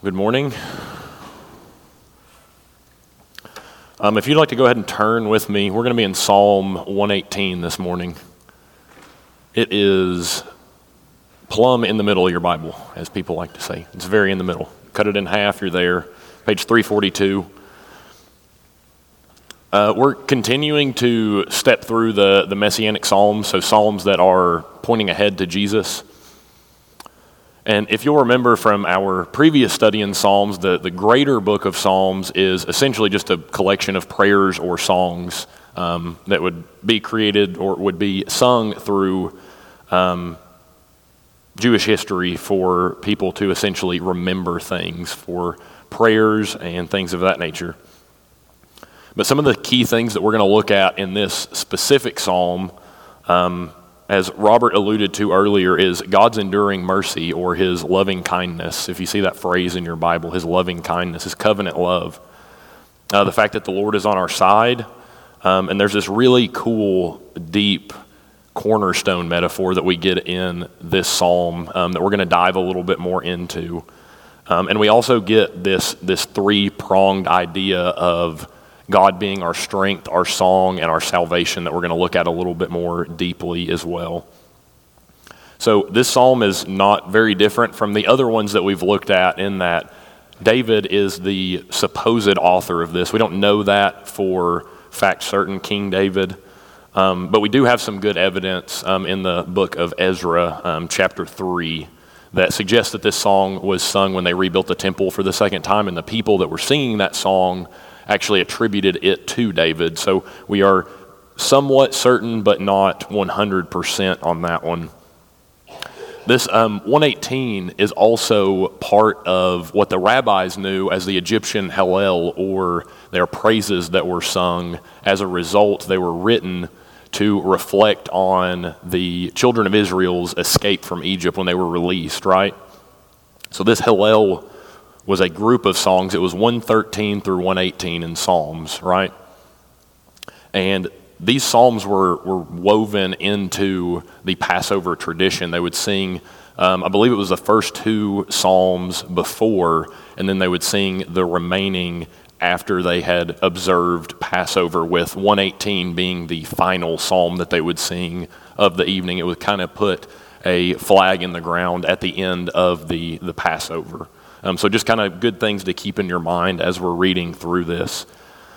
Good morning. If you'd like to go ahead and turn with me, we're going to be in Psalm 118 this morning. It is plumb in the middle of your Bible, as people like to say. It's very in the middle. Cut it in half, you're there. Page 342. We're continuing to step through the Messianic Psalms, so Psalms that are pointing ahead to Jesus. And if you'll remember from our previous study in Psalms, the greater book of Psalms is essentially just a collection of prayers or songs that would be created or would be sung through Jewish history for people to essentially remember things, for prayers and things of that nature. But some of the key things that we're going to look at in this specific psalm, as Robert alluded to earlier, is God's enduring mercy or his loving kindness. If you see that phrase in your Bible, his loving kindness, his covenant love. The fact that the Lord is on our side. And there's this really cool, deep cornerstone metaphor that we get in this psalm that we're going to dive a little bit more into. And we also get this three-pronged idea of God being our strength, our song, and our salvation that we're going to look at a little bit more deeply as well. So this psalm is not very different from the other ones that we've looked at in that David is the supposed author of this. We don't know that for fact certain, King David, but we do have some good evidence in the book of Ezra, chapter 3, that suggests that this song was sung when they rebuilt the temple for the second time, and the people that were singing that song actually attributed it to David. So we are somewhat certain, but not 100% on that one. This 118 is also part of what the rabbis knew as the Egyptian Hallel, or their praises that were sung. As a result, they were written to reflect on the children of Israel's escape from Egypt when they were released, right? So this Hallel was a group of songs. It was 113 through 118 in Psalms, right? And these Psalms were woven into the Passover tradition. They would sing, I believe it was the first two Psalms before, and then they would sing the remaining after they had observed Passover, with 118 being the final Psalm that they would sing of the evening. It would kind of put a flag in the ground at the end of the Passover. So just kind of good things to keep in your mind as we're reading through this.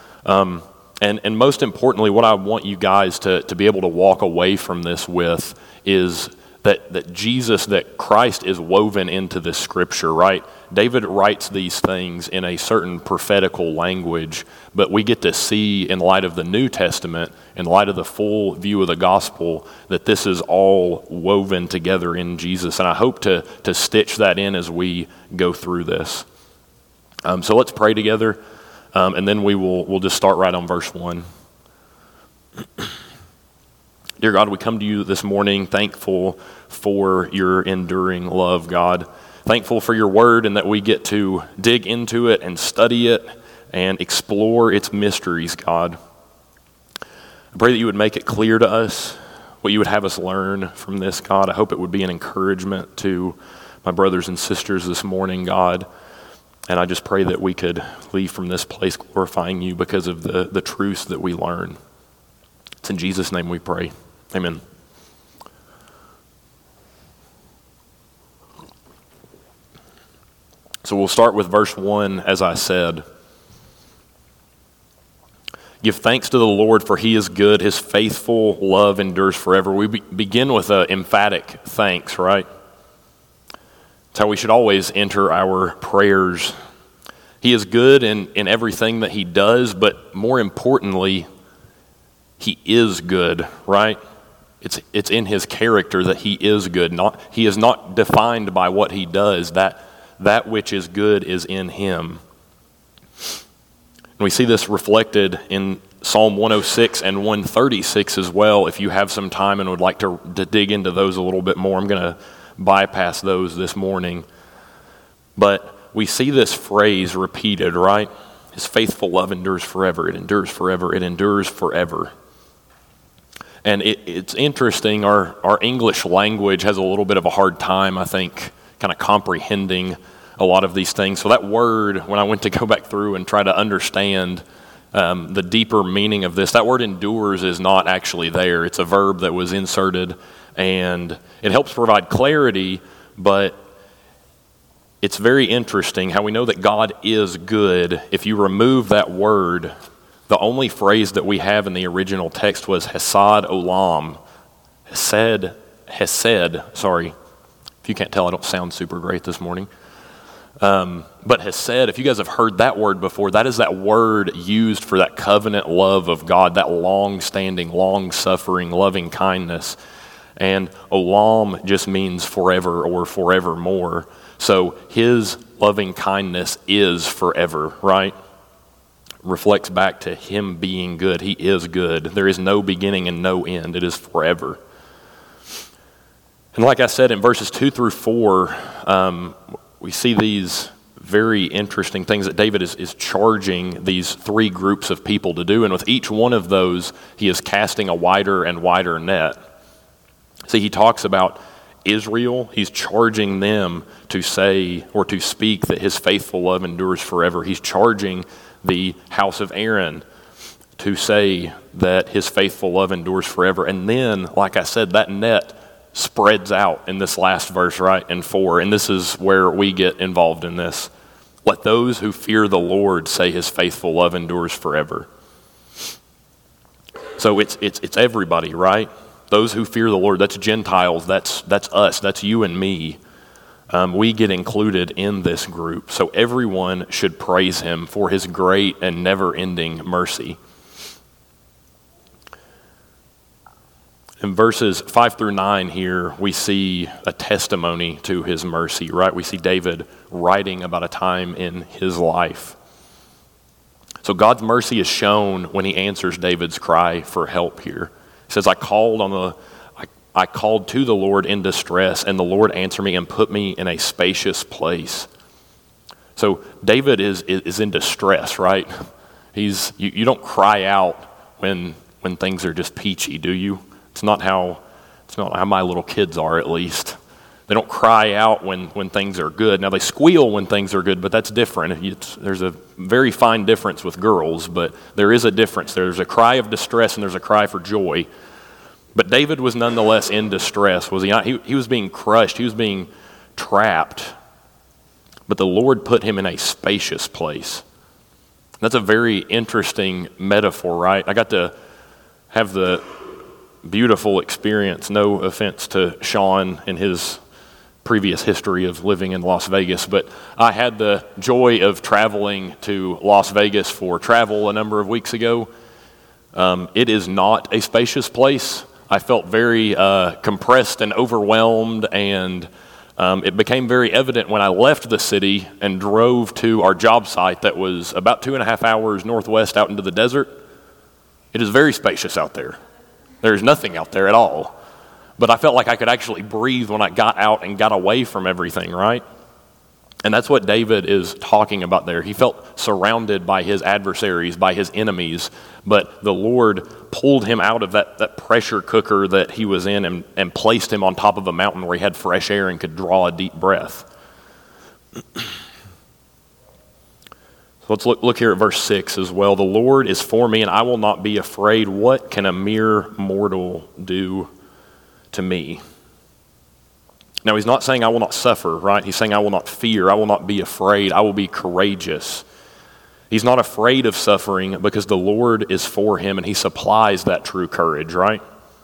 And most importantly, what I want you guys to be able to walk away from this with is that Jesus, that Christ is woven into this scripture, right? David writes these things in a certain prophetical language, but we get to see in light of the New Testament, in light of the full view of the gospel, that this is all woven together in Jesus. And I hope to stitch that in as we go through this. So let's pray together, and then we'll just start right on verse 1. Dear God, we come to you this morning thankful for your enduring love, God. Thankful for your word and that we get to dig into it and study it and explore its mysteries, God. I pray that you would make it clear to us what you would have us learn from this, God. I hope it would be an encouragement to my brothers and sisters this morning, God. And I just pray that we could leave from this place glorifying you because of the truths that we learn. It's in Jesus' name we pray. Amen. So we'll start with verse 1, as I said. Give thanks to the Lord, for he is good. His faithful love endures forever. We begin with an emphatic thanks, right? That's how we should always enter our prayers. He is good in everything that he does, but more importantly, he is good, right? It's in his character that he is good. He is not defined by what he does. That which is good is in him. And we see this reflected in Psalm 106 and 136 as well. If you have some time and would like to dig into those a little bit more, I'm going to bypass those this morning. But we see this phrase repeated, right? His faithful love endures forever. It endures forever. It endures forever. And it's interesting, our English language has a little bit of a hard time, I think, kind of comprehending a lot of these things. So that word, when I went to go back through and try to understand the deeper meaning of this, that word endures is not actually there. It's a verb that was inserted, and it helps provide clarity, but it's very interesting how we know that God is good. If you remove that word, the only phrase that we have in the original text was Hesed Olam. Hesed, sorry. If you can't tell, I don't sound super great this morning. But Hesed, if you guys have heard that word before, that is that word used for that covenant love of God, that long-standing, long-suffering, loving kindness. And Olam just means forever or forevermore. So his loving kindness is forever, right? Reflects back to him being good. He is good. There is no beginning and no end. It is forever. And like I said, in verses 2 through 4, we see these very interesting things that David is charging these three groups of people to do. And with each one of those, he is casting a wider and wider net. See, he talks about Israel. He's charging them to say or to speak that his faithful love endures forever. He's charging the house of Aaron to say that his faithful love endures forever. And then, like I said, that net spreads out in this last verse, right, in 4. And this is where we get involved in this. Let those who fear the Lord say his faithful love endures forever. So it's everybody, right? Those who fear the Lord, that's Gentiles, that's us, that's you and me. We get included in this group. So everyone should praise him for his great and never-ending mercy. In verses 5 through 9 here, we see a testimony to his mercy, right? We see David writing about a time in his life. So God's mercy is shown when he answers David's cry for help here. He says, I called to the Lord in distress, and the Lord answered me and put me in a spacious place. So David is in distress, right? You don't cry out when things are just peachy, do you? It's not how my little kids are, at least. They don't cry out when things are good. Now, they squeal when things are good, but that's different. There's a very fine difference with girls, but there is a difference. There's a cry of distress and there's a cry for joy. But David was nonetheless in distress, was he not? He was being crushed. He was being trapped. But the Lord put him in a spacious place. That's a very interesting metaphor, right? I got to have the beautiful experience, no offense to Sean and his previous history of living in Las Vegas, but I had the joy of traveling to Las Vegas for travel a number of weeks ago. It is not a spacious place. I felt very compressed and overwhelmed, and it became very evident when I left the city and drove to our job site that was about 2.5 hours northwest out into the desert. It is very spacious out there. There's nothing out there at all. But I felt like I could actually breathe when I got out and got away from everything, right? And that's what David is talking about there. He felt surrounded by his adversaries, by his enemies, but the Lord pulled him out of that pressure cooker that he was in and placed him on top of a mountain where he had fresh air and could draw a deep breath. So let's look here at verse 6 as well. The Lord is for me and I will not be afraid. What can a mere mortal do to me? Now, he's not saying I will not suffer, right? He's saying I will not fear. I will not be afraid. I will be courageous. He's not afraid of suffering because the Lord is for him and he supplies that true courage, right?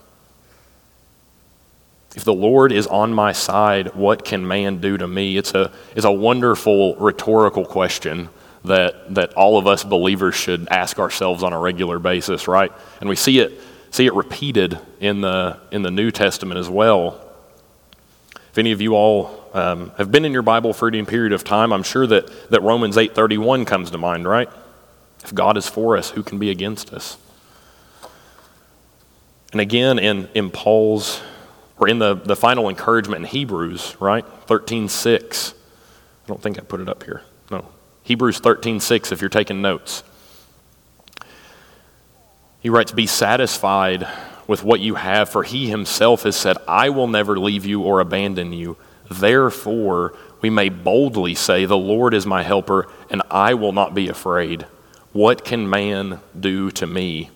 If the Lord is on my side, what can man do to me? It's a wonderful rhetorical question that all of us believers should ask ourselves on a regular basis, right? And we see it repeated in the New Testament as well. If any of you all have been in your Bible for any period of time, I'm sure that Romans 8:31 comes to mind, right? If God is for us, who can be against us? And again, in Paul's, or in the final encouragement in Hebrews, right? 13:6. I don't think I put it up here. No. Hebrews 13:6, if you're taking notes. He writes, be satisfied with what you have, for he himself has said, I will never leave you or abandon you. Therefore, we may boldly say, "The Lord is my helper, and I will not be afraid. What can man do to me?"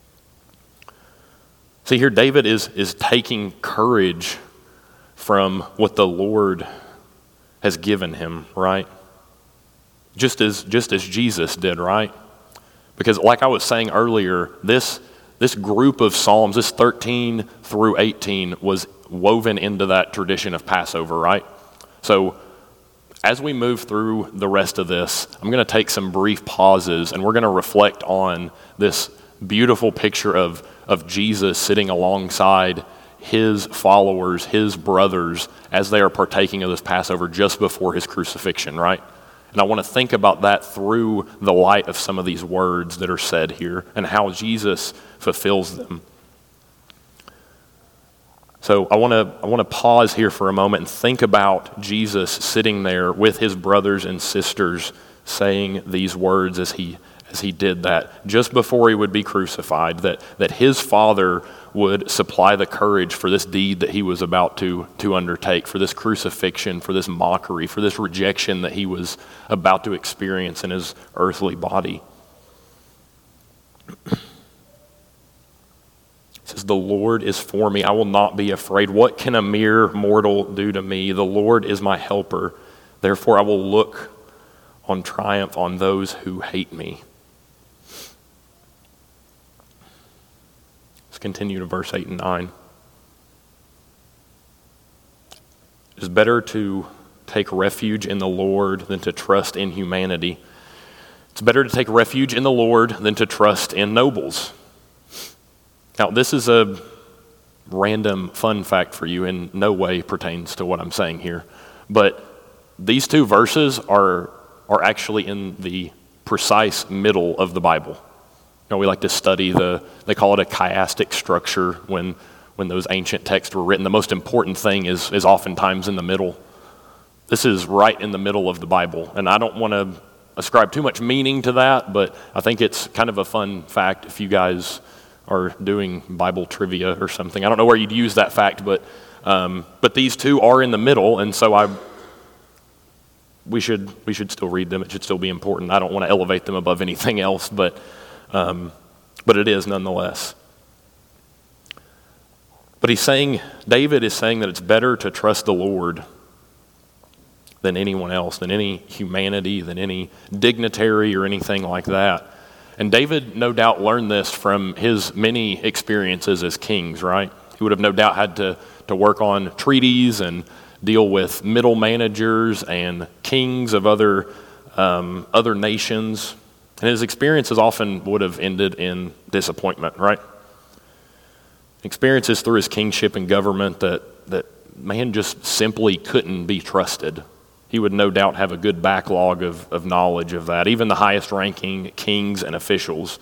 See, here David is taking courage from what the Lord has given him, right? Just as Jesus did, right? Because like I was saying earlier, this group of Psalms, this 13 through 18, was woven into that tradition of Passover, right? So as we move through the rest of this, I'm going to take some brief pauses and we're going to reflect on this beautiful picture of Jesus sitting alongside his followers, his brothers, as they are partaking of this Passover just before his crucifixion, right? And I want to think about that through the light of some of these words that are said here and how Jesus fulfills them. So I want to pause here for a moment and think about Jesus sitting there with his brothers and sisters saying these words as he did that just before he would be crucified, that his Father would supply the courage for this deed that he was about to undertake, for this crucifixion, for this mockery, for this rejection that he was about to experience in his earthly body. It says, "The Lord is for me, I will not be afraid. What can a mere mortal do to me? The Lord is my helper. Therefore I will look on triumph on those who hate me." Let's continue to verse 8 and 9. "It is better to take refuge in the Lord than to trust in humanity. It's better to take refuge in the Lord than to trust in nobles." Now, this is a random fun fact for you, in no way pertains to what I'm saying here. But these two verses are actually in the precise middle of the Bible. You know, we like to study they call it a chiastic structure when those ancient texts were written. The most important thing is oftentimes in the middle. This is right in the middle of the Bible. And I don't want to ascribe too much meaning to that, but I think it's kind of a fun fact if you guys are doing Bible trivia or something. I don't know where you'd use that fact, but these two are in the middle, and so we should still read them. It should still be important. I don't want to elevate them above anything else, but it is nonetheless. But David is saying that it's better to trust the Lord than anyone else, than any humanity, than any dignitary or anything like that. And David no doubt learned this from his many experiences as kings, right? He would have no doubt had to work on treaties and deal with middle managers and kings of other nations. And his experiences often would have ended in disappointment, right? Experiences through his kingship and government that man just simply couldn't be trusted. He would no doubt have a good backlog of knowledge of that, even the highest ranking kings and officials.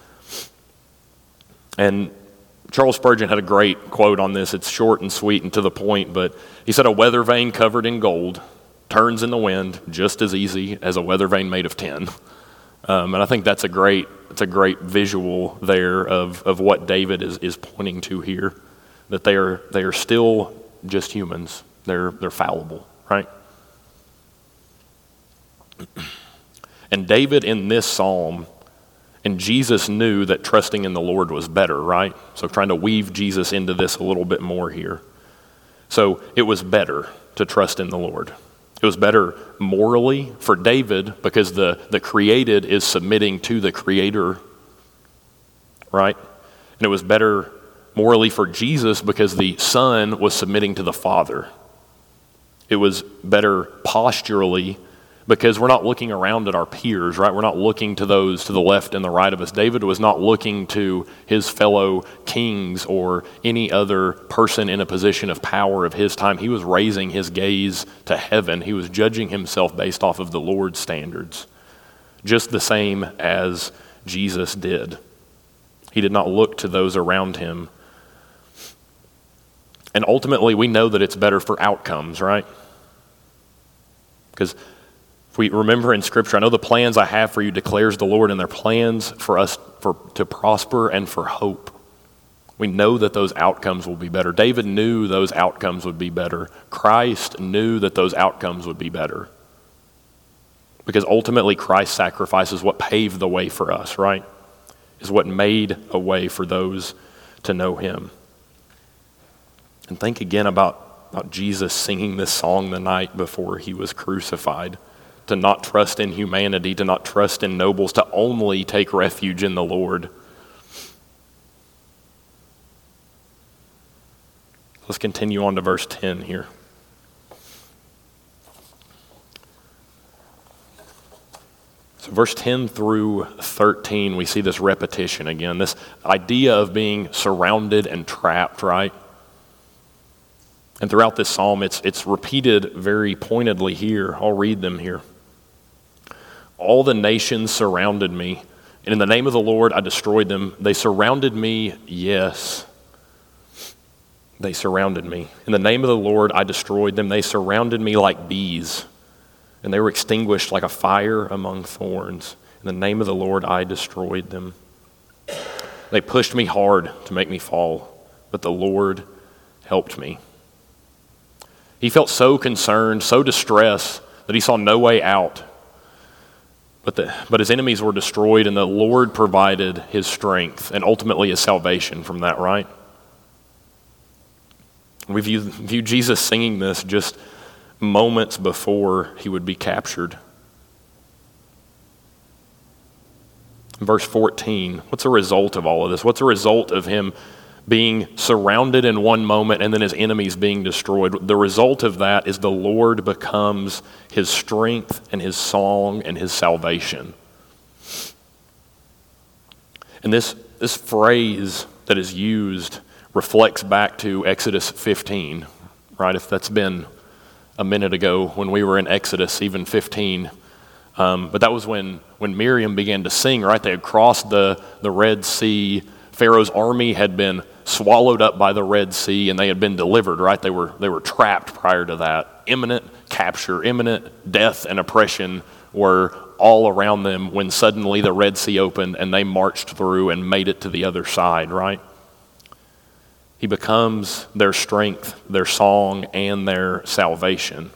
And Charles Spurgeon had a great quote on this. It's short and sweet and to the point, but he said, "A weather vane covered in gold turns in the wind just as easy as a weather vane made of tin." And I think that's a great visual there of what David is pointing to here, that they are still just humans. They're fallible, right? And David in this psalm, and Jesus knew that trusting in the Lord was better, right? So trying to weave Jesus into this a little bit more here. So it was better to trust in the Lord. It was better morally for David because the created is submitting to the Creator, right? And it was better morally for Jesus because the Son was submitting to the Father. It was better posturally because we're not looking around at our peers, right? We're not looking to those to the left and the right of us. David was not looking to his fellow kings or any other person in a position of power of his time. He was raising his gaze to heaven. He was judging himself based off of the Lord's standards, just the same as Jesus did. He did not look to those around him. And ultimately, we know that it's better for outcomes, right? Because if we remember in Scripture, "I know the plans I have for you, declares the Lord, and they're plans for us to prosper and for hope." We know that those outcomes will be better. David knew those outcomes would be better. Christ knew that those outcomes would be better. Because ultimately Christ's sacrifice is what paved the way for us, right? Is what made a way for those to know him. And think again about Jesus singing this song the night before he was crucified. To not trust in humanity, to not trust in nobles, to only take refuge in the Lord. Let's continue on to verse 10 here. So verse 10 through 13, we see this repetition again, this idea of being surrounded and trapped, right? And throughout this psalm, it's repeated very pointedly here. I'll read them here. All the nations surrounded me, and in the name of the Lord I destroyed them. They surrounded me, yes. They surrounded me. In the name of the Lord I destroyed them. They surrounded me like bees, and they were extinguished like a fire among thorns. In the name of the Lord I destroyed them. They pushed me hard to make me fall, but the Lord helped me. He felt so concerned, so distressed, that he saw no way out. But his enemies were destroyed, and the Lord provided his strength and ultimately his salvation from that, right? We view Jesus singing this just moments before he would be captured. Verse 14, what's the result of all of this? What's the result of him being surrounded in one moment and then his enemies being destroyed? The result of that is the Lord becomes his strength and his song and his salvation. And this phrase that is used reflects back to Exodus 15, right? If that's been a minute ago when we were in Exodus, even 15. But that was when Miriam began to sing, right? They had crossed the Red Sea. Pharaoh's army had been swallowed up by the Red Sea, and they had been delivered, right? They were trapped prior to that. Imminent capture, imminent death and oppression were all around them when suddenly the Red Sea opened and they marched through and made it to the other side, right? He becomes their strength, their song, and their salvation.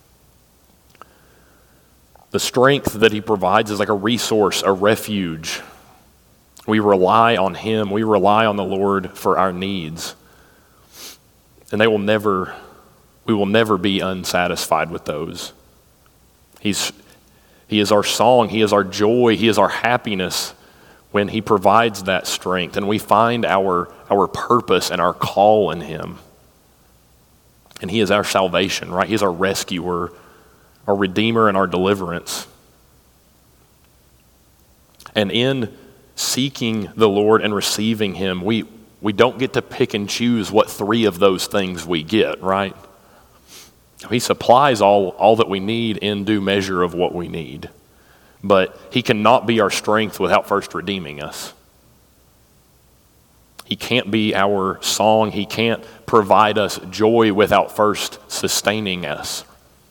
The strength that he provides is like a resource, a refuge. We rely on him. We rely on the Lord for our needs. And we will never be unsatisfied with those. He is our song. He is our joy. He is our happiness when he provides that strength. And we find our purpose and our call in him. And he is our salvation, right? He is our rescuer, our redeemer, and our deliverance. And in seeking the Lord and receiving him, we don't get to pick and choose what three of those things we get, right? He supplies all that we need in due measure of what we need. But he cannot be our strength without first redeeming us. He can't be our song. He can't provide us joy without first sustaining us.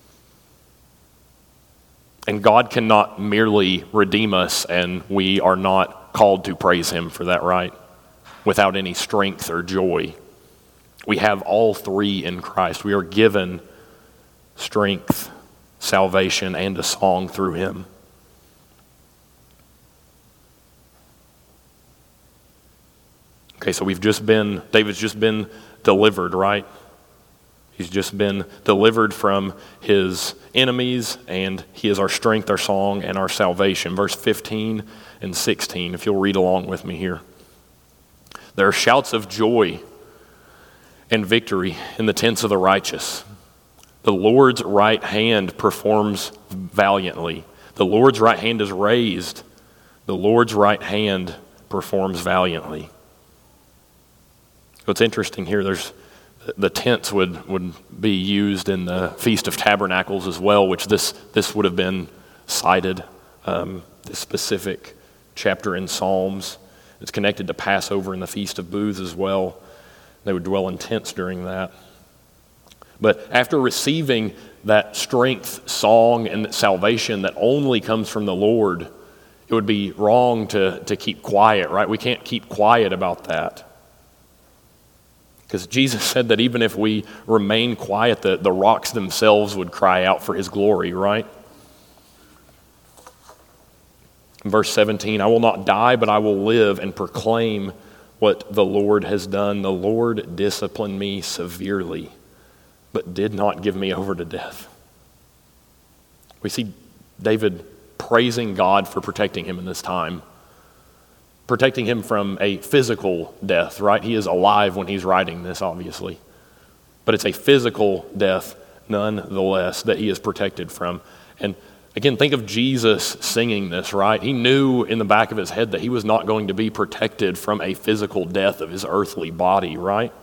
And God cannot merely redeem us and we are not called to praise him for that, right? Without any strength or joy. We have all three in Christ. We are given strength, salvation, and a song through him. Okay, so David's just been delivered, right? He's just been delivered from his enemies, and he is our strength, our song, and our salvation. Verse 15 and 16, if you'll read along with me here. There are shouts of joy and victory in the tents of the righteous. The Lord's right hand performs valiantly. The Lord's right hand is raised. The Lord's right hand performs valiantly. What's interesting here, the tents would be used in the Feast of Tabernacles as well, which this would have been cited, this specific chapter in Psalms. It's connected to Passover and the Feast of Booths as well. They would dwell in tents during that. But after receiving that strength, song, and salvation that only comes from the Lord, it would be wrong to keep quiet, right? We can't keep quiet about that. Because Jesus said that even if we remain quiet, the rocks themselves would cry out for his glory, right? In verse 17, I will not die, but I will live and proclaim what the Lord has done. The Lord disciplined me severely, but did not give me over to death. We see David praising God for protecting him in this time, protecting him from a physical death, right? He is alive when he's writing this, obviously. But it's a physical death, nonetheless, that he is protected from. And again, think of Jesus singing this, right? He knew in the back of his head that he was not going to be protected from a physical death of his earthly body, right?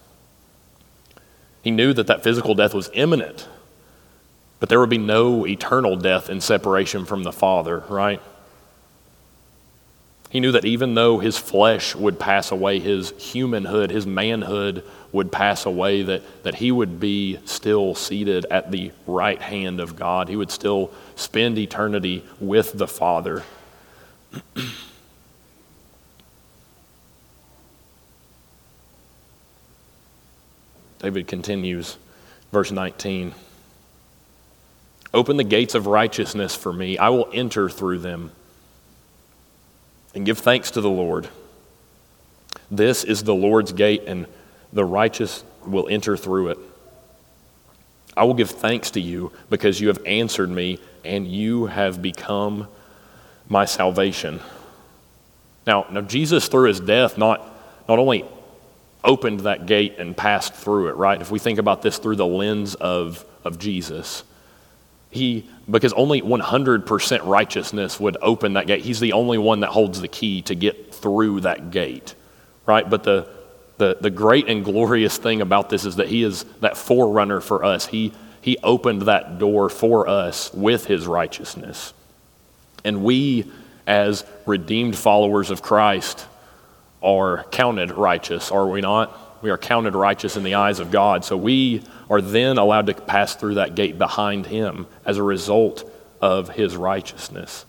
He knew that that physical death was imminent, but there would be no eternal death in separation from the Father, right? He knew that even though his flesh would pass away, his humanhood, his manhood would pass away, that he would be still seated at the right hand of God. He would still spend eternity with the Father. David continues, verse 19. Open the gates of righteousness for me. I will enter through them and give thanks to the Lord. This is the Lord's gate, and the righteous will enter through it. I will give thanks to you because you have answered me, and you have become my salvation. Now Jesus, through his death, not only opened that gate and passed through it, right? If we think about this through the lens of Jesus, because only 100% righteousness would open that gate. He's the only one that holds the key to get through that gate, right? But the great and glorious thing about this is that he is that forerunner for us. He opened that door for us with his righteousness. And we, as redeemed followers of Christ, are counted righteous, are we not? We are counted righteous in the eyes of God. So we are then allowed to pass through that gate behind him as a result of his righteousness.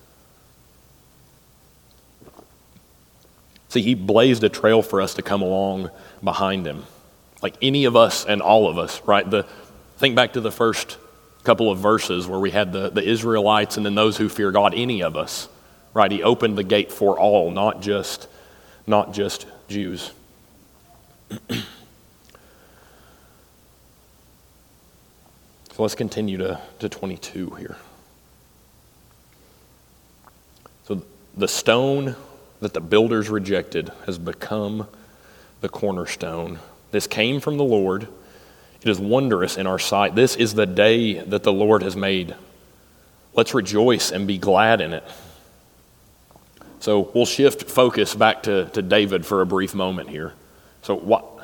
See, he blazed a trail for us to come along behind him. Like any of us and all of us, right? Think back to the first couple of verses where we had the Israelites and then those who fear God, any of us, right? He opened the gate for all, not just Jews. So let's continue to 22 here. So the stone that the builders rejected has become the cornerstone. This came from the Lord. It is wondrous in our sight. This is the day that the Lord has made. Let's rejoice and be glad in it. So we'll shift focus back to David for a brief moment here. So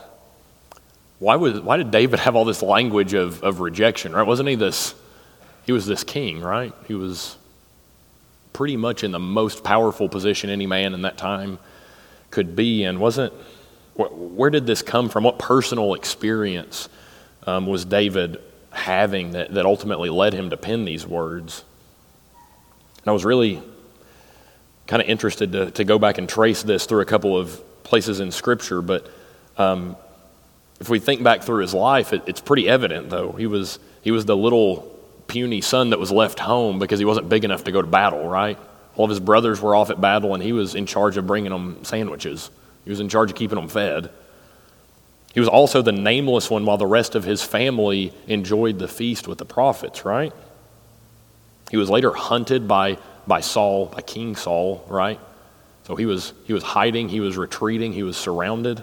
why did David have all this language of rejection, right? He was this king, right? He was pretty much in the most powerful position any man in that time could be in. Where did this come from? What personal experience was David having that ultimately led him to pen these words? And I was really kind of interested to go back and trace this through a couple of places in Scripture, but if we think back through his life, it's pretty evident, though. He was the little puny son that was left home because he wasn't big enough to go to battle, right? All of his brothers were off at battle, and he was in charge of bringing them sandwiches. He was in charge of keeping them fed. He was also the nameless one while the rest of his family enjoyed the feast with the prophets, right? He was later hunted by King Saul, right? So he was hiding, he was retreating, he was surrounded.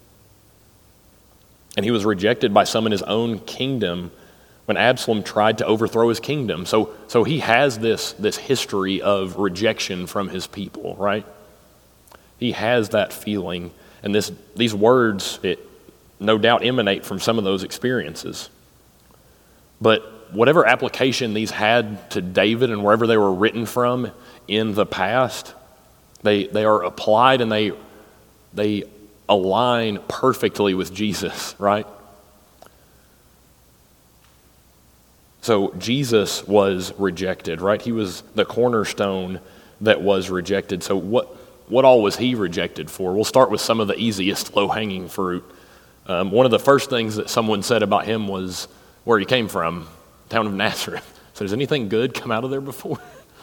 And he was rejected by some in his own kingdom when Absalom tried to overthrow his kingdom. So he has this history of rejection from his people, right? He has that feeling, and these words, it no doubt emanate from some of those experiences. But whatever application these had to David and wherever they were written from in the past, they are applied and they align perfectly with Jesus, right? So Jesus was rejected, right? He was the cornerstone that was rejected. So what all was he rejected for? We'll start with some of the easiest low-hanging fruit. One of the first things that someone said about him was where he came from, town of Nazareth. So does anything good come out of there before?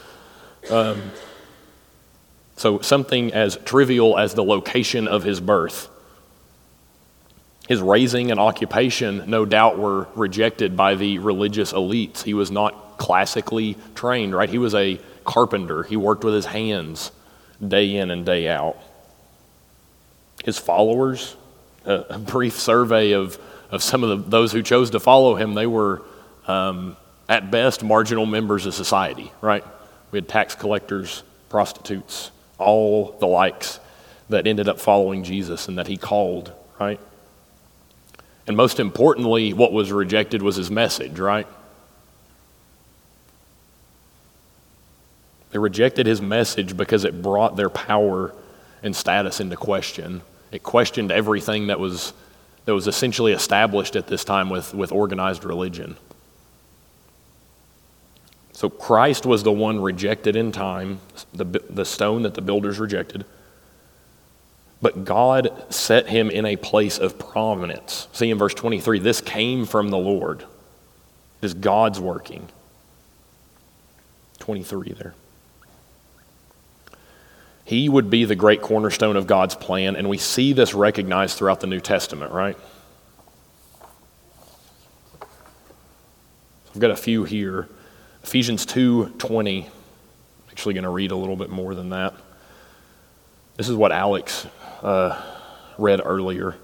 So something as trivial as the location of his birth. His raising and occupation, no doubt, were rejected by the religious elites. He was not classically trained, right? He was a carpenter. He worked with his hands day in and day out. His followers, a brief survey of some of those who chose to follow him, they were at best marginal members of society, right? We had tax collectors, prostitutes, all the likes that ended up following Jesus and that he called, right? And most importantly, what was rejected was his message, right? They rejected his message because it brought their power and status into question. It questioned everything that was essentially established at this time with organized religion. So Christ was the one rejected in time, the stone that the builders rejected. But God set him in a place of prominence. See in verse 23, this came from the Lord. It is God's working. 23 there. He would be the great cornerstone of God's plan, and we see this recognized throughout the New Testament, right? I've got a few here. Ephesians 2:20. I'm actually going to read a little bit more than that. This is what Alex read earlier.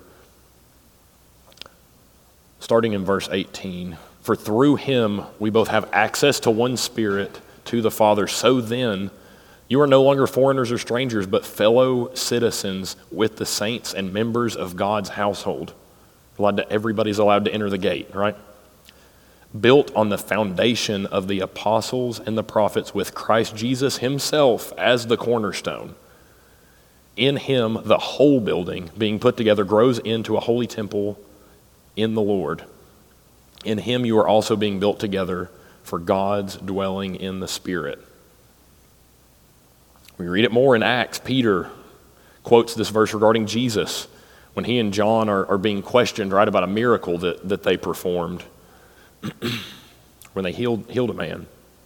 Starting in verse 18. For through him we both have access to one Spirit, to the Father. So then, you are no longer foreigners or strangers, but fellow citizens with the saints and members of God's household. Everybody's allowed to enter the gate, right? Built on the foundation of the apostles and the prophets, with Christ Jesus himself as the cornerstone. In him, the whole building, being put together, grows into a holy temple in the Lord. In him you are also being built together for God's dwelling in the Spirit. We read it more in Acts. Peter quotes this verse regarding Jesus when he and John are being questioned, right, about a miracle that they performed when they healed a man.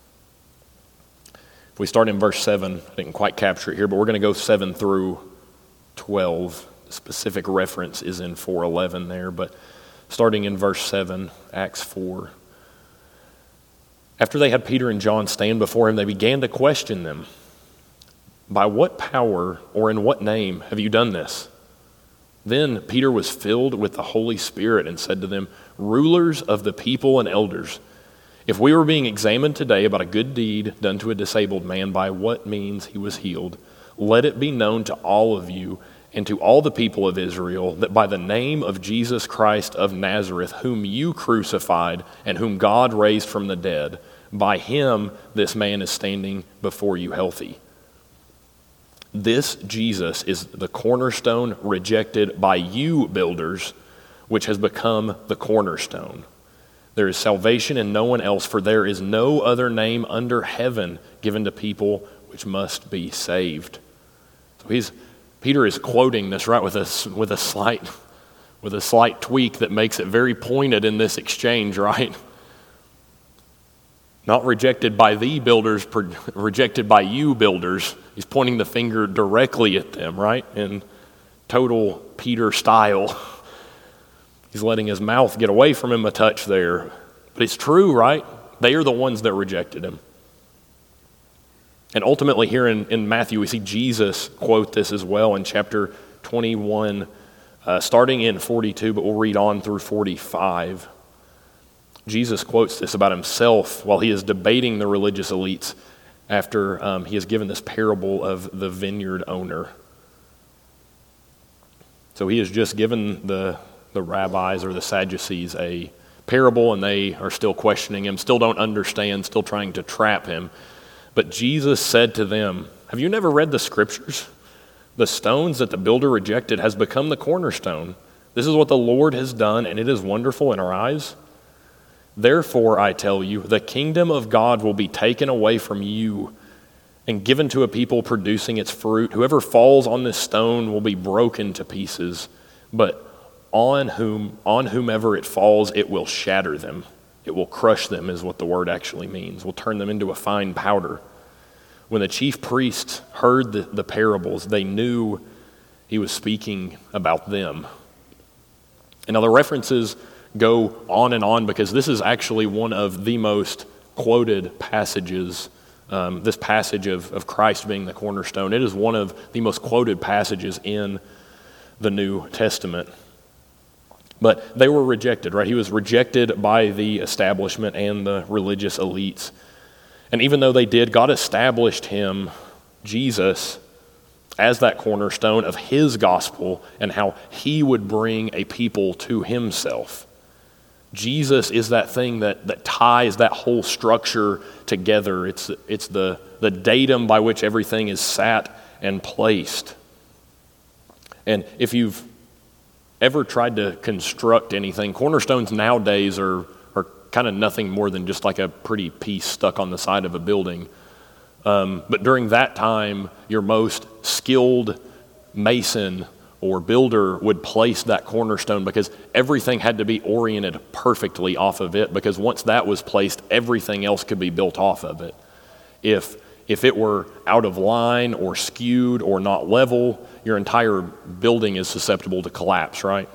If we start in verse 7, I didn't quite capture it here, but we're going to go 7 through 12. The specific reference is in 4:11 there, but starting in verse 7, Acts 4. After they had Peter and John stand before him, they began to question them. By what power or in what name have you done this? Then Peter was filled with the Holy Spirit and said to them, rulers of the people and elders, if we were being examined today about a good deed done to a disabled man, by what means he was healed, let it be known to all of you and to all the people of Israel that by the name of Jesus Christ of Nazareth, whom you crucified and whom God raised from the dead, by him this man is standing before you healthy. This Jesus is the cornerstone rejected by you builders, which has become the cornerstone. There is salvation in no one else, for there is no other name under heaven given to people which must be saved. So Peter is quoting this, right, with a slight tweak that makes it very pointed in this exchange, right? Not rejected by the builders, rejected by you builders. He's pointing the finger directly at them, right? In total Peter style. He's letting his mouth get away from him a touch there. But it's true, right? They are the ones that rejected him. And ultimately here in Matthew, we see Jesus quote this as well in chapter 21, starting in 42, but we'll read on through 45. Jesus quotes this about himself while he is debating the religious elites after he has given this parable of the vineyard owner. So he has just given the rabbis or the Sadducees a parable, and they are still questioning him, still don't understand, still trying to trap him. But Jesus said to them, have you never read the scriptures? The stones that the builder rejected has become the cornerstone. This is what the Lord has done, and it is wonderful in our eyes. Therefore, I tell you, the kingdom of God will be taken away from you and given to a people producing its fruit. Whoever falls on this stone will be broken to pieces, but on whomever it falls, it will shatter them. It will crush them is what the word actually means. Will turn them into a fine powder. When the chief priests heard the parables, they knew he was speaking about them. And now the references go on and on because this is actually one of the most quoted passages. This passage of Christ being the cornerstone, it is one of the most quoted passages in the New Testament. But they were rejected, right? He was rejected by the establishment and the religious elites. And even though they did, God established him, Jesus, as that cornerstone of his gospel and how he would bring a people to himself. Jesus is that thing that ties that whole structure together. It's the datum by which everything is sat and placed. And if you've ever tried to construct anything, cornerstones nowadays are kind of nothing more than just like a pretty piece stuck on the side of a building. But during that time, your most skilled mason or builder would place that cornerstone because everything had to be oriented perfectly off of it, because once that was placed, everything else could be built off of it. If it were out of line or skewed or not level, your entire building is susceptible to collapse, right?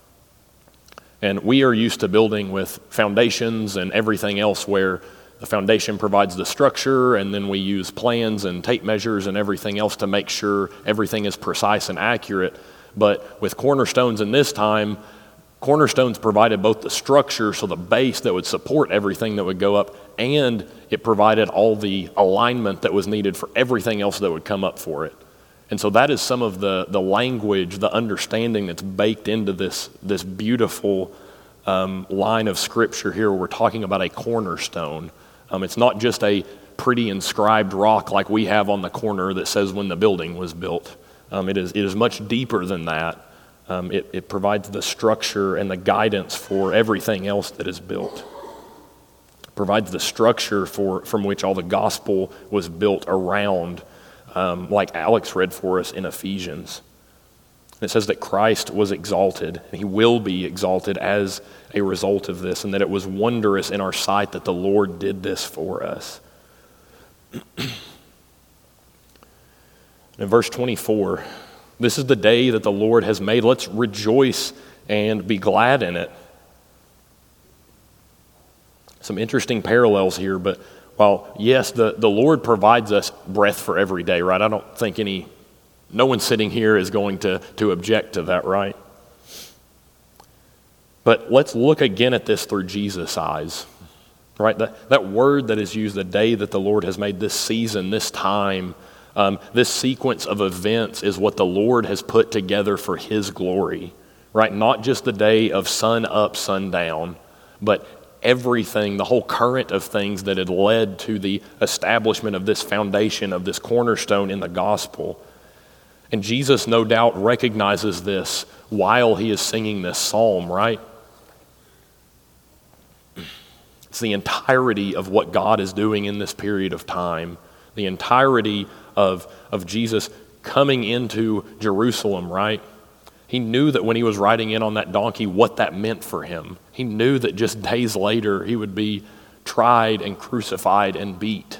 And we are used to building with foundations and everything else where the foundation provides the structure, and then we use plans and tape measures and everything else to make sure everything is precise and accurate. But with cornerstones in this time, cornerstones provided both the structure, so the base that would support everything that would go up, and it provided all the alignment that was needed for everything else that would come up for it. And so that is some of the language, the understanding that's baked into this beautiful line of scripture here where we're talking about a cornerstone. It's not just a pretty inscribed rock like we have on the corner that says when the building was built. It is much deeper than that. It provides the structure and the guidance for everything else that is built. It provides the structure from which all the gospel was built around, like Alex read for us in Ephesians. It says that Christ was exalted, and he will be exalted as a result of this, and that it was wondrous in our sight that the Lord did this for us. In verse 24, this is the day that the Lord has made. Let's rejoice and be glad in it. Some interesting parallels here, but while, yes, the Lord provides us breath for every day, right? I don't think no one sitting here is going to object to that, right? But let's look again at this through Jesus' eyes, right? That word that is used, the day that the Lord has made, this season, this time, this sequence of events is what the Lord has put together for his glory, right? Not just the day of sun up, sun down, but everything, the whole current of things that had led to the establishment of this foundation, of this cornerstone in the gospel. And Jesus, no doubt, recognizes this while he is singing this psalm, right? It's the entirety of what God is doing in this period of time, the entirety of Jesus coming into Jerusalem, right? He knew that when he was riding in on that donkey, what that meant for him. He knew that just days later he would be tried and crucified and beat.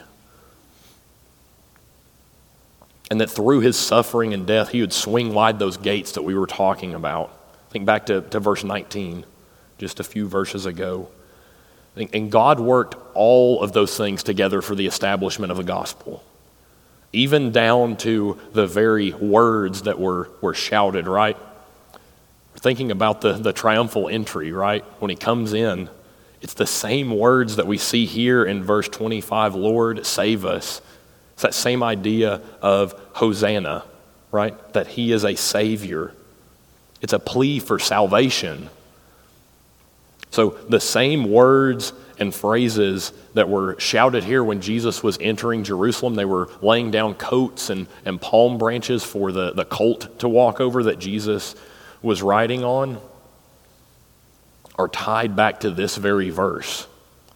And that through his suffering and death, he would swing wide those gates that we were talking about. Think back to verse 19, just a few verses ago. And God worked all of those things together for the establishment of the gospel, even down to the very words that were shouted, right? Thinking about the triumphal entry, right? When he comes in, it's the same words that we see here in verse 25, Lord, save us. It's that same idea of Hosanna, right? That he is a savior. It's a plea for salvation. So the same words and phrases that were shouted here when Jesus was entering Jerusalem, they were laying down coats and palm branches for the colt to walk over that Jesus was riding on, are tied back to this very verse.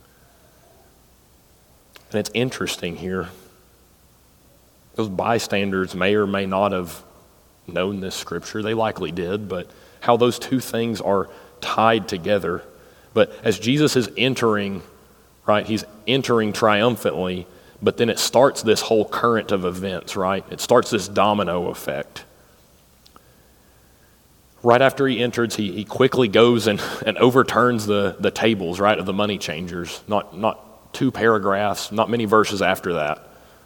And it's interesting here. Those bystanders may or may not have known this scripture. They likely did, but how those two things are tied together. But as Jesus is entering, right, he's entering triumphantly, but then it starts this whole current of events, right? It starts this domino effect. Right after he enters, he quickly goes and overturns the tables, right, of the money changers. Not 2 paragraphs, not many verses after that.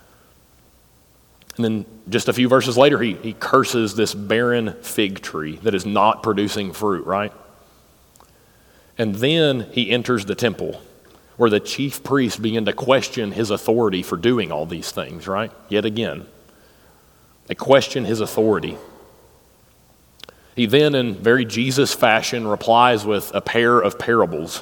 And then just a few verses later, he curses this barren fig tree that is not producing fruit, right? And then he enters the temple, where the chief priests begin to question his authority for doing all these things, right? Yet again, they question his authority. He then, in very Jesus fashion, replies with a pair of parables.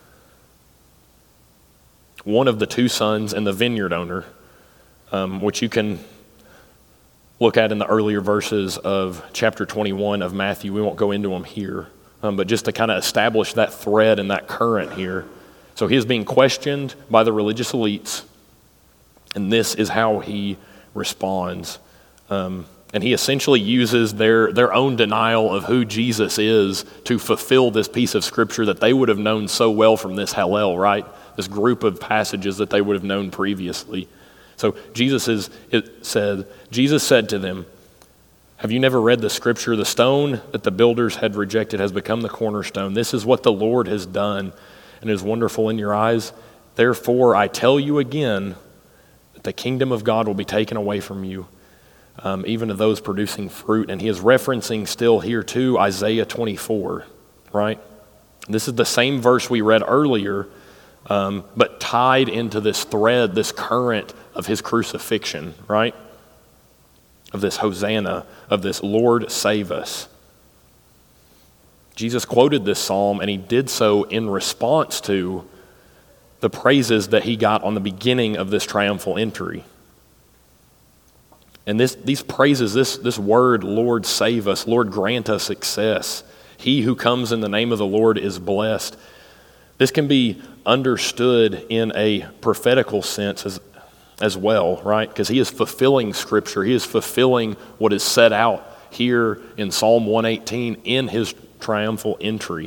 One of the 2 sons and the vineyard owner, which you can look at in the earlier verses of chapter 21 of Matthew. We won't go into them here, but just to kind of establish that thread and that current here. So he is being questioned by the religious elites, and this is how he responds. And he essentially uses their own denial of who Jesus is to fulfill this piece of scripture that they would have known so well from this Hallel, right? This group of passages that they would have known previously. So Jesus said to them, "Have you never read the scripture? The stone that the builders had rejected has become the cornerstone. This is what the Lord has done, and it is wonderful in your eyes. Therefore, I tell you again that the kingdom of God will be taken away from you, even to those producing fruit." And he is referencing still here too Isaiah 24, right? This is the same verse we read earlier, but tied into this thread, this current of his crucifixion, right? Of this Hosanna, of this Lord save us. Jesus quoted this psalm, and he did so in response to the praises that he got on the beginning of this triumphal entry. And these praises, this word, Lord save us, Lord grant us success, he who comes in the name of the Lord is blessed. This can be understood in a prophetical sense as well, right? Because he is fulfilling scripture. He is fulfilling what is set out here in Psalm 118 in his triumphal entry.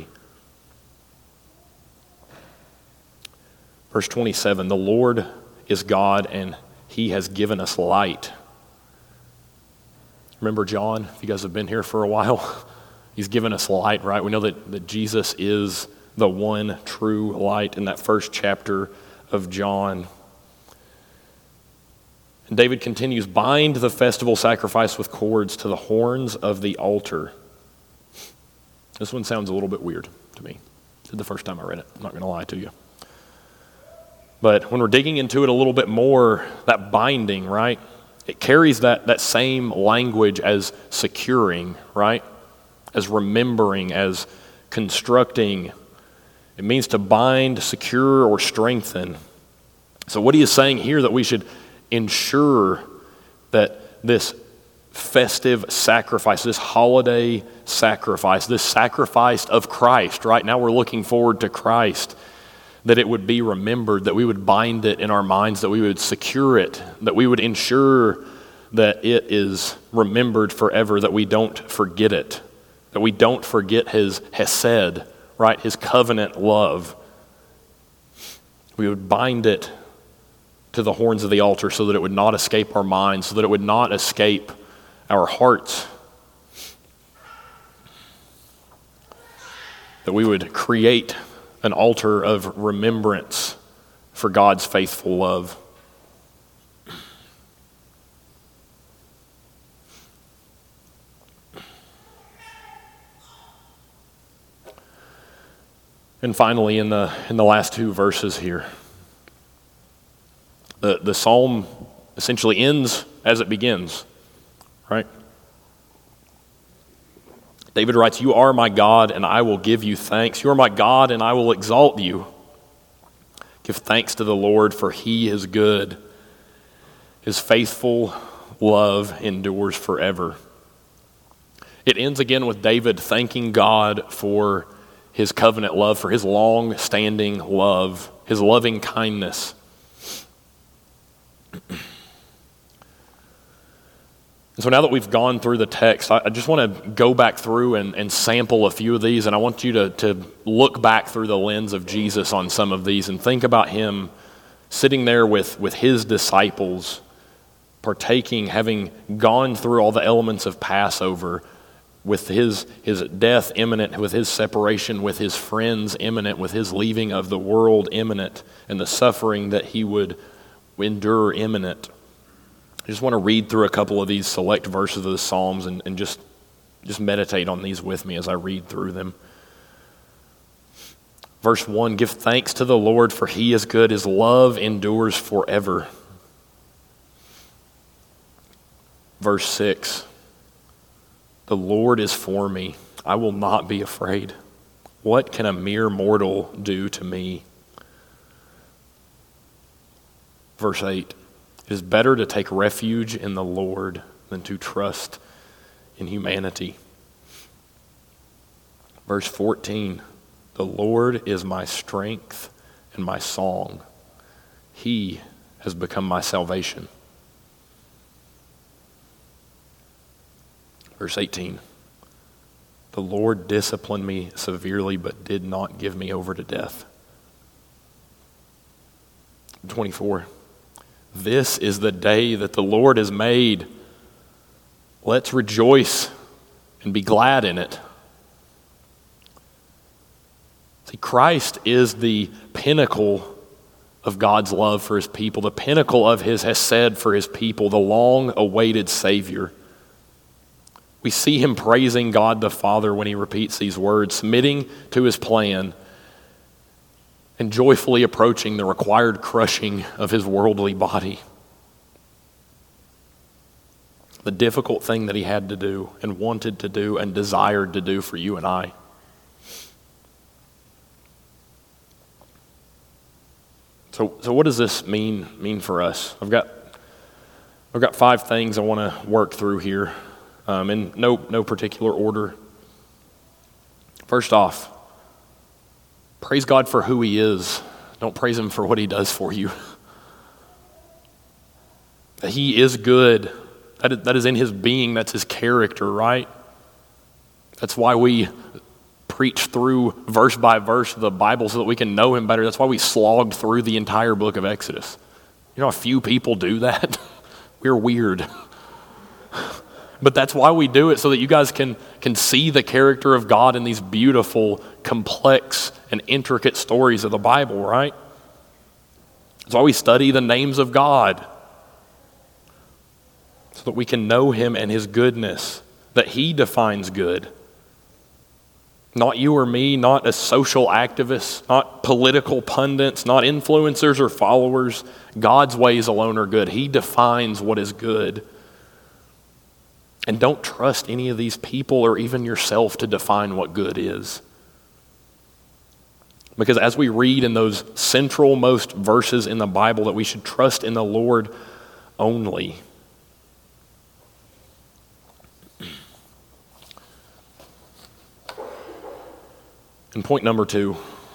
Verse 27, the Lord is God and he has given us light. Remember John, if you guys have been here for a while, he's given us light, right? We know that Jesus is the one true light in that first chapter of John. And David continues, bind the festival sacrifice with cords to the horns of the altar. This one sounds a little bit weird to me. The first time I read it, I'm not going to lie to you. But when we're digging into it a little bit more, that binding, right? It carries that same language as securing, right? As remembering, as constructing. It means to bind, secure, or strengthen. So what he is saying here that we should ensure that this festive sacrifice, this holiday sacrifice, this sacrifice of Christ, right? Now we're looking forward to Christ, that it would be remembered, that we would bind it in our minds, that we would secure it, that we would ensure that it is remembered forever, that we don't forget it, that we don't forget his hesed, right? His covenant love. We would bind it to the horns of the altar so that it would not escape our minds, so that it would not escape our hearts. That we would create an altar of remembrance for God's faithful love. And finally, in the last 2 verses here, the psalm essentially ends as it begins, right? David writes, "You are my God, and I will give you thanks. You are my God, and I will exalt you. Give thanks to the Lord, for he is good. His faithful love endures forever." It ends again with David thanking God for his covenant love, for his long-standing love, his loving kindness. And so now that we've gone through the text, I just want to go back through and sample a few of these, and I want you to look back through the lens of Jesus on some of these and think about him sitting there with his disciples, partaking, having gone through all the elements of Passover, with his death imminent, with his separation, with his friends imminent, with his leaving of the world imminent, and the suffering that he would endure imminent. I just want to read through a couple of these select verses of the Psalms and just meditate on these with me as I read through them. Verse 1, give thanks to the Lord, for he is good. His love endures forever. Verse 6, the Lord is for me. I will not be afraid. What can a mere mortal do to me? Verse 8, it is better to take refuge in the Lord than to trust in humanity. Verse 14, the Lord is my strength and my song. He has become my salvation. Verse 18, the Lord disciplined me severely but did not give me over to death. 24, this is the day that the Lord has made. Let's rejoice and be glad in it. See, Christ is the pinnacle of God's love for his people, the pinnacle of his hesed for his people, the long-awaited Savior. We see him praising God the Father when he repeats these words, submitting to his plan, and joyfully approaching the required crushing of his worldly body. The difficult thing that he had to do and wanted to do and desired to do for you and I. So what does this mean for us? I've got 5 things I want to work through here, in no particular order. First off, praise God for who he is. Don't praise him for what he does for you. He is good. That is in his being. That's his character, right? That's why we preach through verse by verse of the Bible so that we can know him better. That's why we slogged through the entire book of Exodus. You know, a few people do that. We're weird. But that's why we do it, so that you guys can see the character of God in these beautiful, complex, and intricate stories of the Bible, right? That's why we study the names of God, so that we can know him and his goodness, that he defines good. Not you or me, not a social activist, not political pundits, not influencers or followers. God's ways alone are good. He defines what is good. And don't trust any of these people or even yourself to define what good is. Because as we read in those central most verses in the Bible, that we should trust in the Lord only. And point number 2,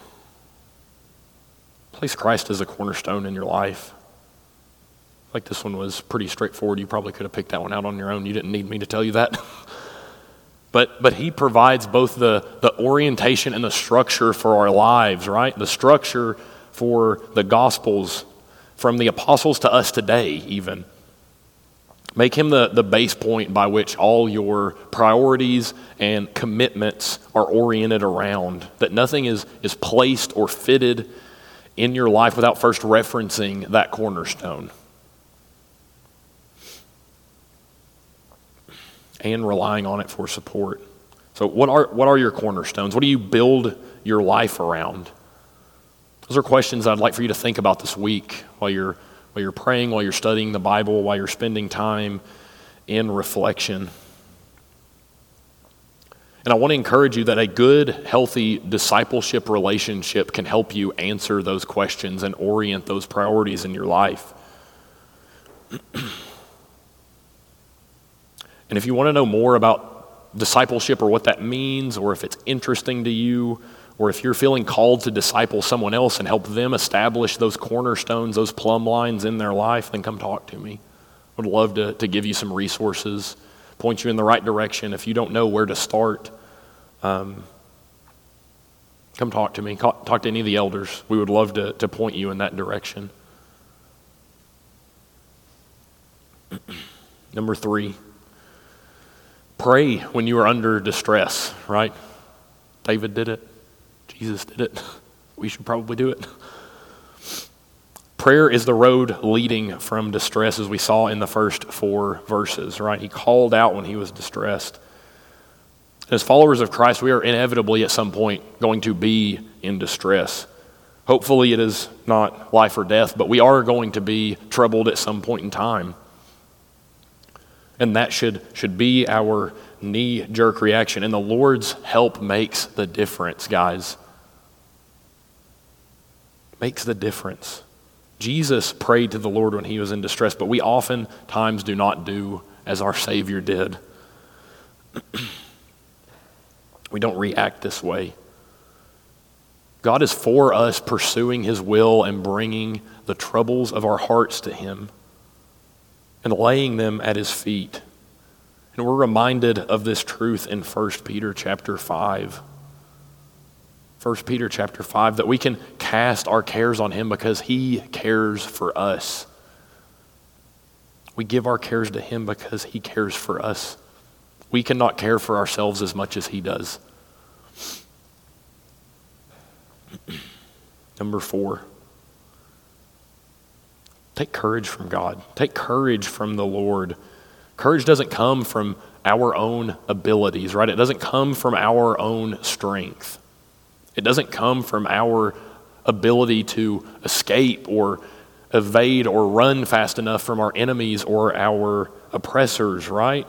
place Christ as a cornerstone in your life. Like this one was pretty straightforward. You probably could have picked that one out on your own. You didn't need me to tell you that. But he provides both the orientation and the structure for our lives, right? The structure for the Gospels from the apostles to us today even. Make him the base point by which all your priorities and commitments are oriented around. That nothing is placed or fitted in your life without first referencing that cornerstone. And relying on it for support. So what are your cornerstones? What do you build your life around? Those are questions I'd like for you to think about this week while you're praying, while you're studying the Bible, while you're spending time in reflection. And I want to encourage you that a good, healthy discipleship relationship can help you answer those questions and orient those priorities in your life. And if you want to know more about discipleship or what that means, or if it's interesting to you, or if you're feeling called to disciple someone else and help them establish those cornerstones, those plumb lines in their life, then come talk to me. Would love to give you some resources, point you in the right direction. If you don't know where to start, come talk to me. Talk to any of the elders. We would love to point you in that direction. Number 3, pray when you are under distress, right? David did it. Jesus did it. We should probably do it. Prayer is the road leading from distress, as we saw in the first 4 verses, right? He called out when he was distressed. As followers of Christ, we are inevitably at some point going to be in distress. Hopefully it is not life or death, but we are going to be troubled at some point in time. And that should be our knee-jerk reaction. And the Lord's help makes the difference, guys. Makes the difference. Jesus prayed to the Lord when he was in distress, but we oftentimes do not do as our Savior did. We don't react this way. God is for us pursuing his will and bringing the troubles of our hearts to him and laying them at his feet. And we're reminded of this truth in 1 Peter chapter 5. 1 Peter chapter 5, that we can cast our cares on him because he cares for us. We give our cares to him because he cares for us. We cannot care for ourselves as much as he does. Number 4, take courage from God. Take courage from the Lord. Courage doesn't come from our own abilities, right? It doesn't come from our own strength. It doesn't come from our ability to escape or evade or run fast enough from our enemies or our oppressors, right?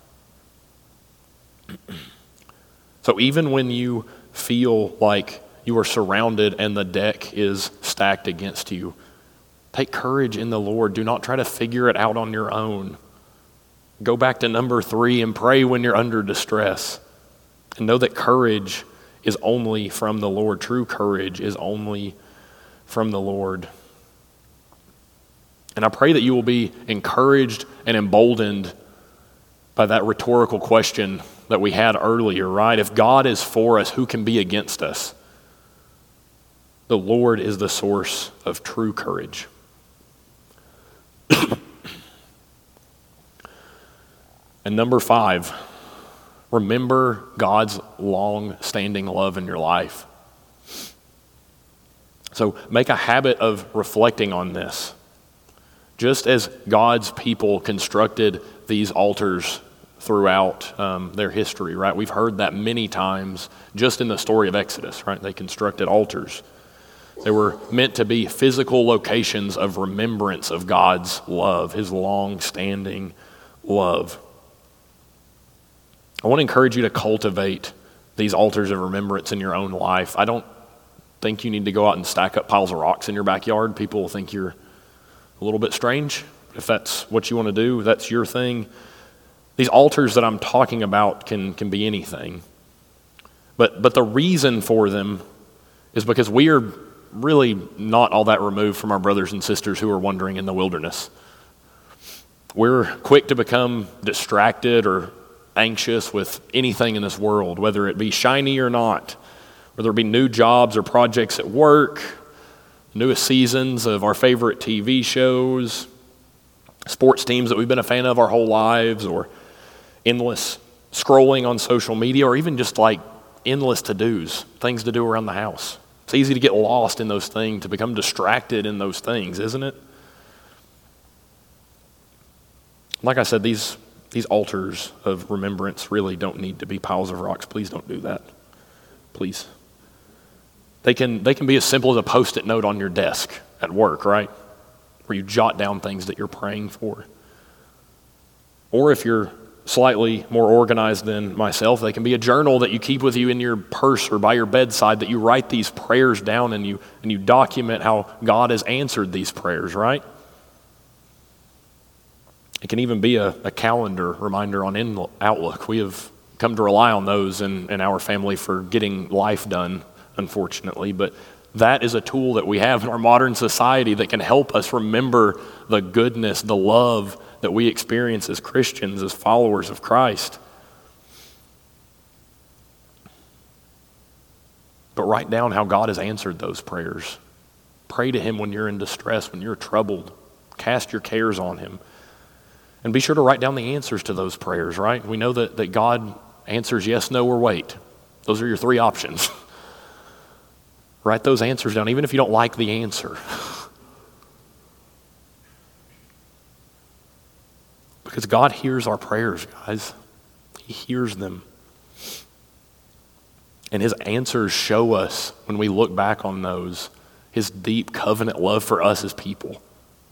So even when you feel like you are surrounded and the deck is stacked against you, take courage in the Lord. Do not try to figure it out on your own. Go back to number 3 and pray when you're under distress. And know that courage is only from the Lord. True courage is only from the Lord. And I pray that you will be encouraged and emboldened by that rhetorical question that we had earlier, right? If God is for us, who can be against us? The Lord is the source of true courage. And number 5, remember God's long-standing love in your life. So make a habit of reflecting on this. Just as God's people constructed these altars throughout their history, right? We've heard that many times just in the story of Exodus, right? They constructed altars. They were meant to be physical locations of remembrance of God's love, his long-standing love. I want to encourage you to cultivate these altars of remembrance in your own life. I don't think you need to go out and stack up piles of rocks in your backyard. People will think you're a little bit strange. If that's what you want to do, that's your thing. These altars that I'm talking about can be anything. But the reason for them is because we are really not all that removed from our brothers and sisters who are wandering in the wilderness. We're quick to become distracted or anxious with anything in this world, whether it be shiny or not, whether it be new jobs or projects at work, newest seasons of our favorite TV shows, sports teams that we've been a fan of our whole lives, or endless scrolling on social media, or even just like endless to-dos, things to do around the house. It's easy to get lost in those things, to become distracted in those things, isn't it? Like I said, these altars of remembrance really don't need to be piles of rocks. Please don't do that. Please. They can be as simple as a Post-it note on your desk at work, right? Where you jot down things that you're praying for. Or if you're slightly more organized than myself, they can be a journal that you keep with you in your purse or by your bedside, that you write these prayers down and you document how God has answered these prayers, right? It can even be a calendar reminder on Outlook. We have come to rely on those in our family for getting life done, unfortunately. But that is a tool that we have in our modern society that can help us remember the goodness, the love that we experience as Christians, as followers of Christ. But write down how God has answered those prayers. Pray to him when you're in distress, when you're troubled. Cast your cares on him. And be sure to write down the answers to those prayers, right? We know that God answers yes, no, or wait. Those are your three options. Write those answers down, even if you don't like the answer. Because God hears our prayers, guys. He hears them. And his answers show us, when we look back on those, his deep covenant love for us as people.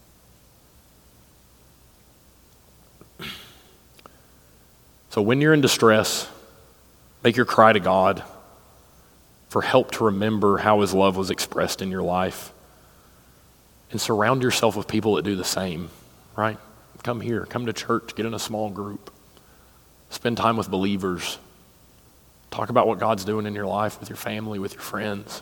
So when you're in distress, make your cry to God for help to remember how his love was expressed in your life. And surround yourself with people that do the same, right? Come here, come to church, get in a small group. Spend time with believers. Talk about what God's doing in your life with your family, with your friends.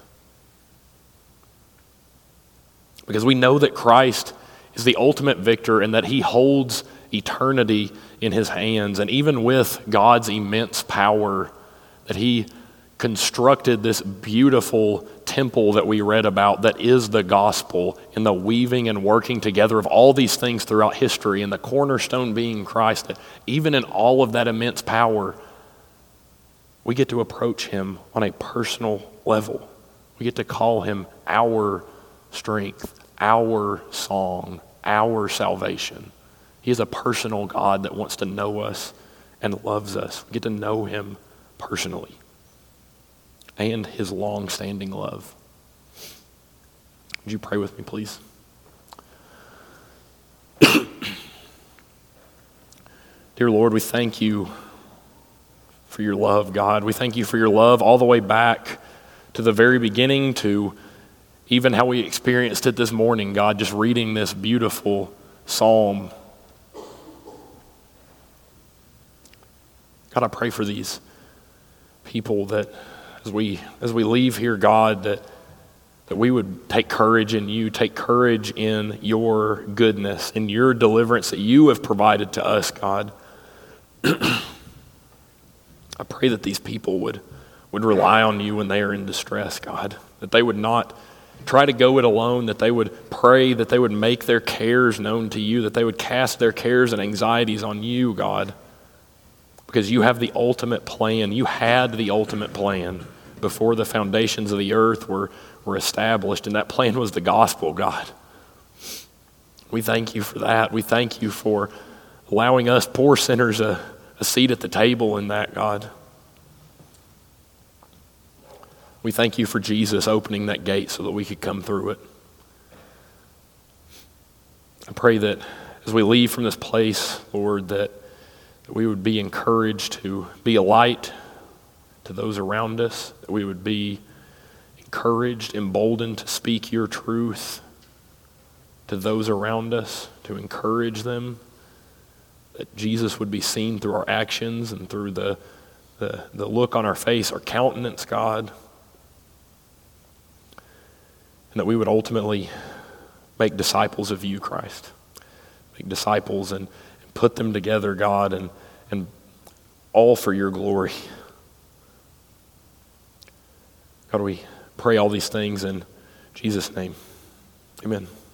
Because we know that Christ is the ultimate victor and that he holds eternity in his hands. And even with God's immense power, that he constructed this beautiful temple that we read about that is the gospel, in the weaving and working together of all these things throughout history, and the cornerstone being Christ, that even in all of that immense power, we get to approach him on a personal level. We get to call him our strength, our song, our salvation. He is a personal God that wants to know us and loves us. We get to know him personally and his long-standing love. Would you pray with me, please? Dear Lord, we thank you for your love, God. We thank you for your love all the way back to the very beginning, to even how we experienced it this morning, God, just reading this beautiful psalm. God, I pray for these people that as we leave here, God, that we would take courage in you, take courage in your goodness, in your deliverance that you have provided to us, God. I pray that these people would rely on you when they are in distress, God, that they would not try to go it alone, that they would pray, that they would make their cares known to you, that they would cast their cares and anxieties on you, God, because you have the ultimate plan. You had the ultimate plan before the foundations of the earth were established, and that plan was the gospel, God. We thank you for that. We thank you for allowing us poor sinners a seat at the table in that, God. We thank you for Jesus opening that gate so that we could come through it. I pray that as we leave from this place, Lord, that we would be encouraged to be a light to those around us, that we would be encouraged, emboldened to speak your truth to those around us, to encourage them, that Jesus would be seen through our actions and through the look on our face, our countenance, God, and that we would ultimately make disciples of you, Christ. Make disciples and put them together, God, and all for your glory. God, we pray all these things in Jesus' name. Amen.